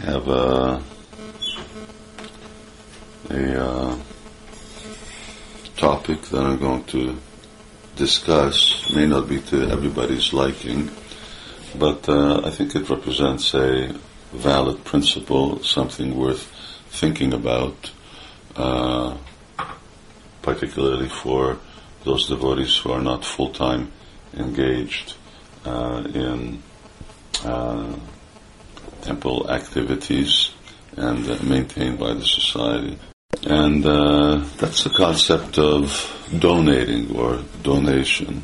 have a topic that I'm going to discuss. May not be to everybody's liking, but I think it represents a valid principle, something worth thinking about, particularly for those devotees who are not full-time engaged in temple activities and maintained by the society. And that's the concept of donating or donation.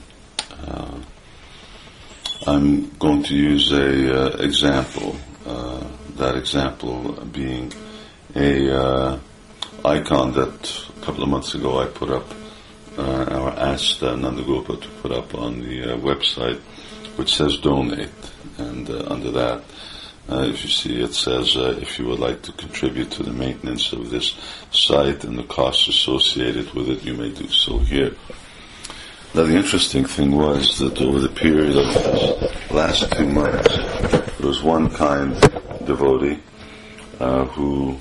I'm going to use a example. That example being a icon that a couple of months ago I put up, or asked Nandagopa to put up on the website, which says donate. And under that, if you see, it says, if you would like to contribute to the maintenance of this site and the costs associated with it, you may do so here. Now, the interesting thing was that over the period of the last 2 months, there was one kind devotee who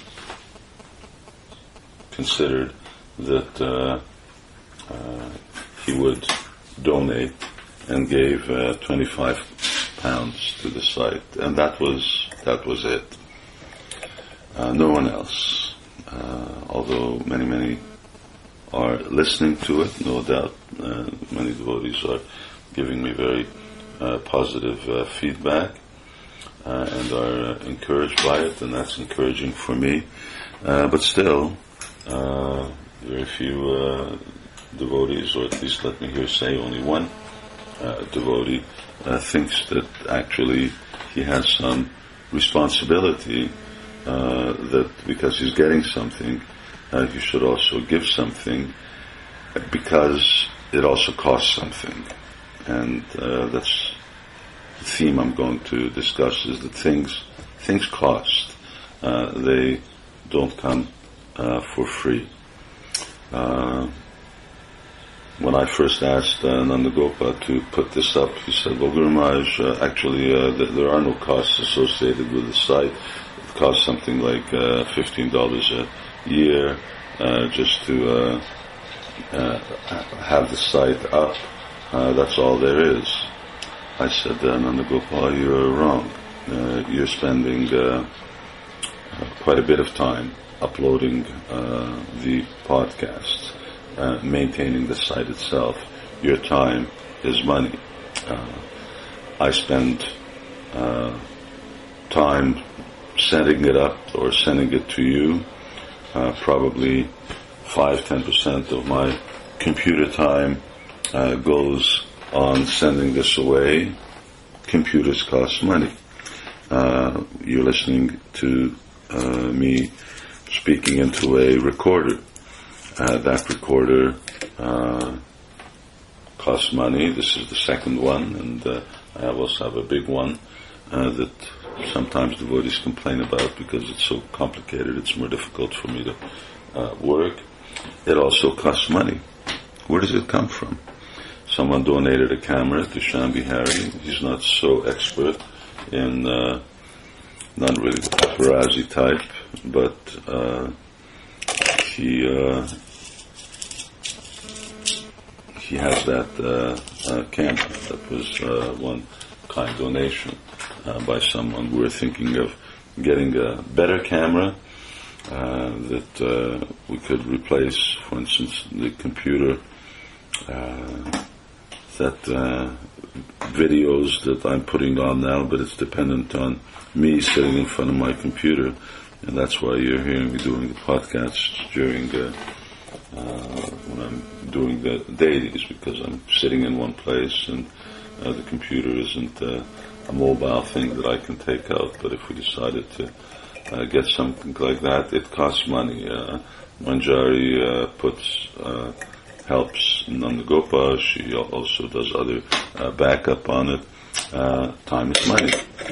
considered that he would donate and gave 25 pounds to the site, and that was it. No one else. Although many are listening to it, no doubt. Many devotees are giving me very positive feedback and are encouraged by it, and that's encouraging for me. But still, very few devotees, or at least let me hear say only one devotee, thinks that actually he has some responsibility, that because he's getting something, he should also give something, because it also costs something. And that's the theme I'm going to discuss, is that things cost. They don't come for free. When I first asked Nandagopa to put this up, he said, well, Guru Maharaj, actually there are no costs associated with the site. It costs something like $15 a year just to have the site up. That's all there is. I said, Nandagopa, you're wrong. You're spending quite a bit of time uploading the podcasts, maintaining the site itself. Your time is money. I spend time setting it up or sending it to you. Probably 5-10% of my computer time goes on sending this away. Computers cost money. You're listening to me speaking into a recorder. That recorder costs money. This is the second one, and I also have a big one that sometimes devotees complain about because it's so complicated, it's more difficult for me to work. It also costs money. Where does it come from? Someone donated a camera to Shambhi Hari. He's not so expert in, not really paparazzi type, but he has that camera. That was one kind donation by someone. We were thinking of getting a better camera that we could replace, for instance, the computer, that videos that I'm putting on now, but it's dependent on me sitting in front of my computer, and that's why you're hearing me doing the podcasts during when I'm doing the dailies, because I'm sitting in one place and the computer isn't a mobile thing that I can take out. But if we decided to get something like that, it costs money. Manjari helps Nandagopa. She also does other backup on it. Time is money.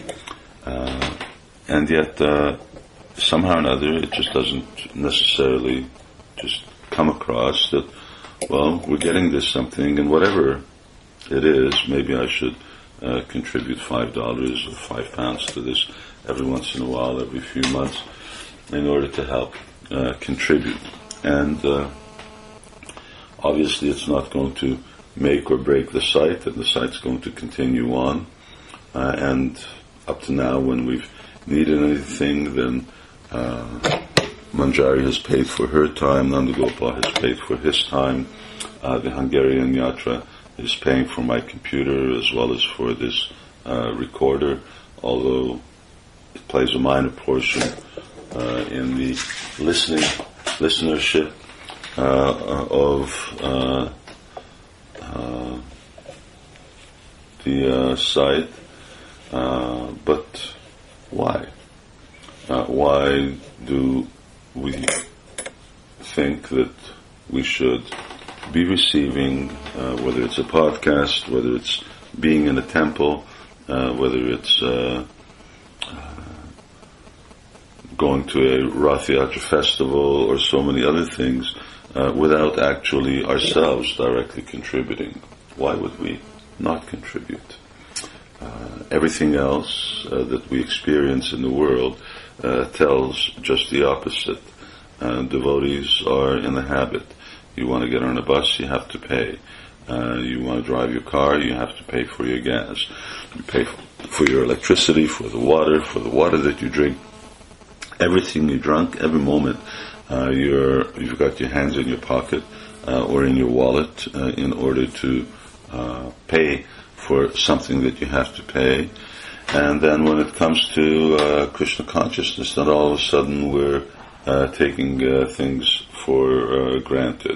And yet, somehow or another, it just doesn't necessarily just come across that, well, we're getting this something, and whatever it is, maybe I should contribute $5 or £5 to this every once in a while, every few months, in order to help contribute. And obviously it's not going to make or break the site, and the site's going to continue on. And up to now, when we've needed anything, then Manjari has paid for her time, Nandagopal has paid for his time, the Hungarian Yatra is paying for my computer as well as for this recorder, although it plays a minor portion in the listenership of the site. But why? Why do we think that we should be receiving, whether it's a podcast, whether it's being in a temple, whether it's going to a Rath Yatra festival or so many other things, without actually ourselves directly contributing? Why would we not contribute? Everything else that we experience in the world tells just the opposite. Devotees are in the habit. You want to get on a bus, you have to pay. You want to drive your car, you have to pay for your gas. You pay for your electricity, for the water that you drink. Everything you drink, every moment, you've got your hands in your pocket or in your wallet in order to pay for something that you have to pay. And then when it comes to Krishna consciousness, then all of a sudden we're taking things for granted.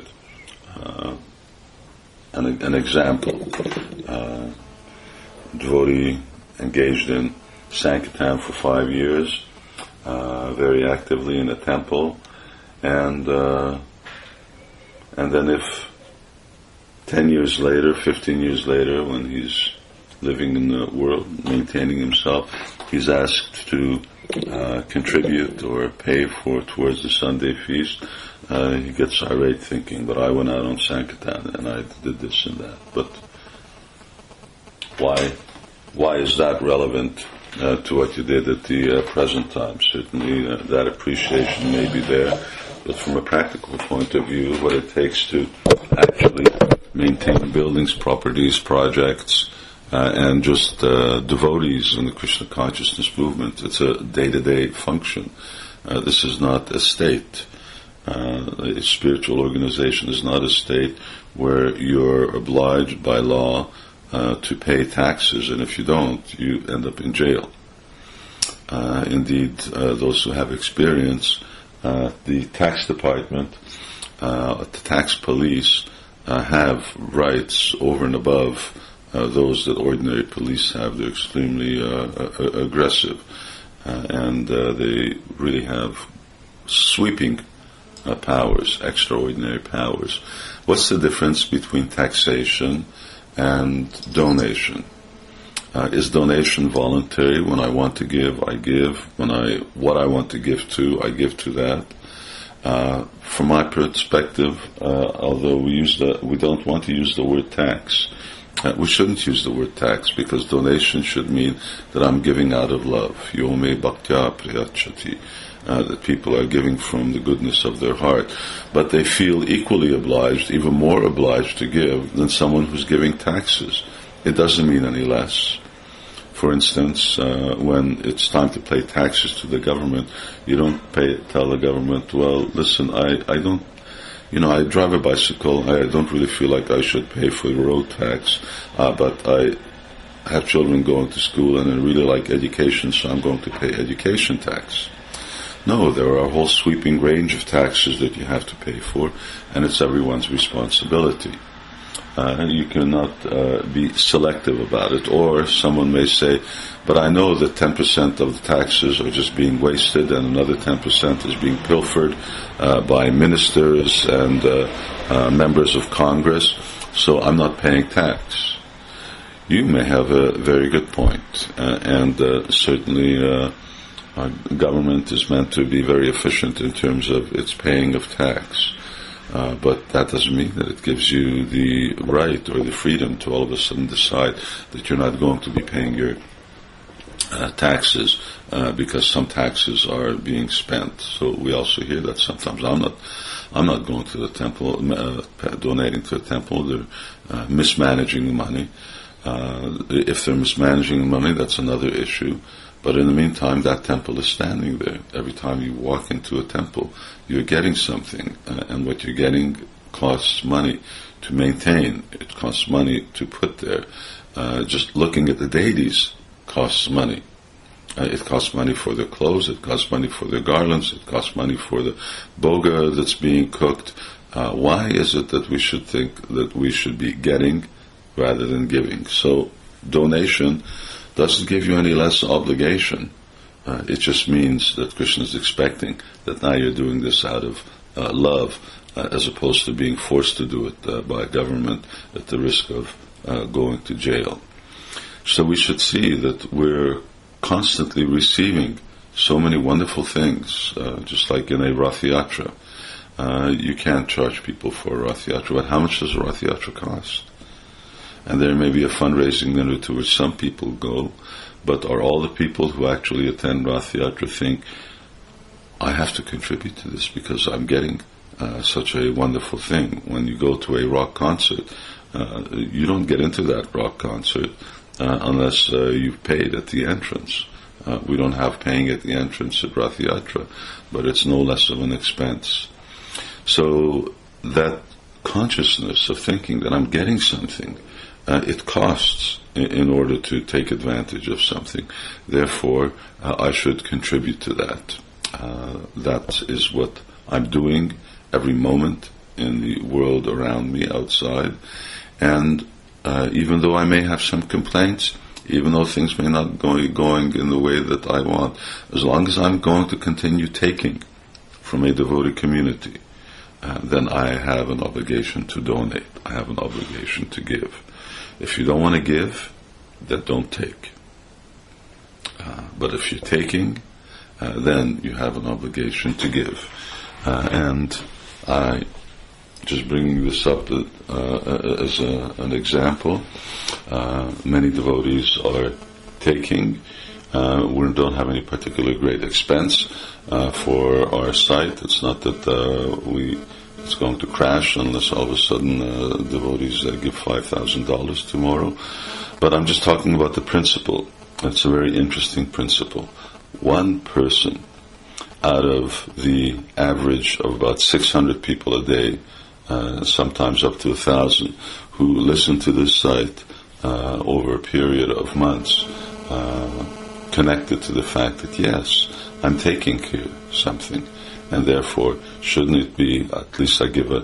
An example, devotee engaged in Sankirtan for 5 years, very actively in a temple, and then if 10 years later, 15 years later, when he's living in the world, maintaining himself, he's asked to contribute or pay towards the Sunday feast, he gets irate thinking, but I went out on Sankirtan and I did this and that. But why is that relevant to what you did at the present time? Certainly that appreciation may be there, but from a practical point of view, what it takes to actually maintain buildings, properties, projects, and just devotees in the Krishna consciousness movement, it's a day-to-day function. This is not a state. A spiritual organization is not a state where you're obliged by law to pay taxes, and if you don't, you end up in jail. Indeed, those who have experience, the tax department, the tax police have rights over and above those that ordinary police have. They're extremely aggressive, and they really have sweeping powers, extraordinary powers. What's the difference between taxation and donation? Is donation voluntary? When I want to give, I give. What I want to give to, I give to that. From my perspective, although we don't want to use the word tax, we shouldn't use the word tax, because donation should mean that I'm giving out of love. Yome bhaktya priyachati. That people are giving from the goodness of their heart. But they feel equally obliged, even more obliged to give than someone who's giving taxes. It doesn't mean any less. For instance, when it's time to pay taxes to the government, you don't tell the government, well, listen, I don't, I drive a bicycle, I don't really feel like I should pay for the road tax, but I have children going to school and I really like education, so I'm going to pay education tax. No, there are a whole sweeping range of taxes that you have to pay for, and it's everyone's responsibility. You cannot be selective about it. Or someone may say, but I know that 10% of the taxes are just being wasted and another 10% is being pilfered by ministers and members of Congress, so I'm not paying tax. You may have a very good point, and certainly government is meant to be very efficient in terms of its paying of tax. But that doesn't mean that it gives you the right or the freedom to all of a sudden decide that you're not going to be paying your taxes because some taxes are being spent. So we also hear that sometimes. I'm not going to the temple, donating to the temple. They're mismanaging the money. If they're mismanaging the money, that's another issue. But in the meantime, that temple is standing there. Every time you walk into a temple, you're getting something. And what you're getting costs money to maintain. It costs money to put there. Just looking at the deities costs money. It costs money for their clothes, it costs money for their garlands, it costs money for the boga that's being cooked. Why is it that we should think that we should be getting rather than giving? So donation doesn't give you any less obligation. It just means that Krishna is expecting that now you're doing this out of love, as opposed to being forced to do it by government at the risk of going to jail. So we should see that we're constantly receiving so many wonderful things, just like in a Rath Yatra. You can't charge people for a Rath Yatra, but how much does a Rath Yatra cost? And there may be a fundraising dinner to which some people go, but are all the people who actually attend Rath Yatra think, I have to contribute to this because I'm getting such a wonderful thing? When you go to a rock concert, you don't get into that rock concert unless you've paid at the entrance. We don't have paying at the entrance at Rath Yatra, but it's no less of an expense. So that consciousness of thinking that I'm getting something, it costs in order to take advantage of something. Therefore, I should contribute to that. That is what I'm doing every moment in the world around me outside. And even though I may have some complaints, even though things may not be going in the way that I want, as long as I'm going to continue taking from a devotee community, then I have an obligation to donate. I have an obligation to give. If you don't want to give, then don't take. But if you're taking, then you have an obligation to give. And I just bringing this up as an example. Many devotees are taking. We don't have any particular great expense for our site. It's not that it's going to crash unless all of a sudden devotees give $5,000 tomorrow. But I'm just talking about the principle. It's a very interesting principle. One person out of the average of about 600 people a day, sometimes up to 1,000, who listen to this site over a period of months, connected to the fact that yes, I'm taking here something, and therefore shouldn't it be at least I give a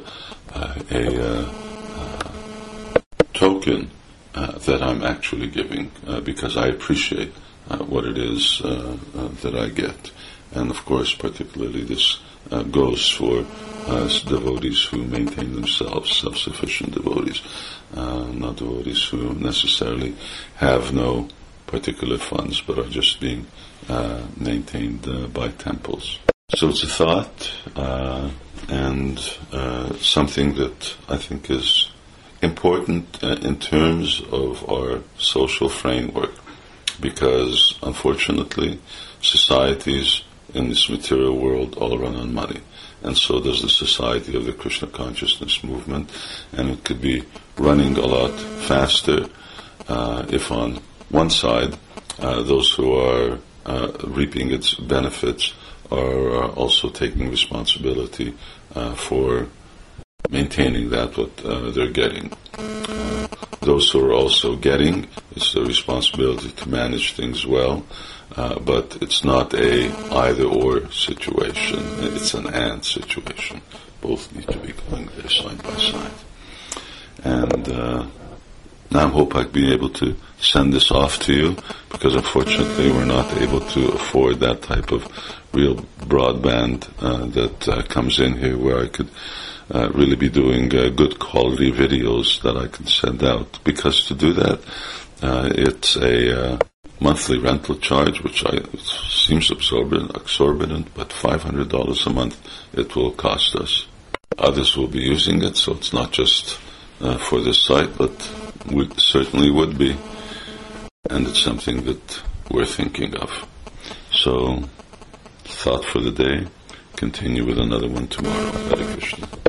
token that I'm actually giving because I appreciate what it is that I get. And of course, particularly this goes for devotees who maintain themselves, self-sufficient devotees, not devotees who necessarily have no particular funds but are just being maintained by temples. So it's a thought and something that I think is important in terms of our social framework, because unfortunately societies in this material world all run on money, and so does the society of the Krishna consciousness movement, and it could be running a lot faster if on one side those who are reaping its benefits are also taking responsibility for maintaining that what they're getting. Those who are also getting, it's the responsibility to manage things well, but it's not a either-or situation. It's an and situation. Both need to be going there side by side. And now I hope I'll be able to send this off to you, because unfortunately we're not able to afford that type of real broadband that comes in here, where I could really be doing good quality videos that I can send out. Because to do that, it's a monthly rental charge, which seems exorbitant, but $500 a month it will cost us. others will be using it, so it's not just for this site, but we certainly would be, and it's something that we're thinking of. So, thought for the day. Continue with another one tomorrow. Hare Krishna.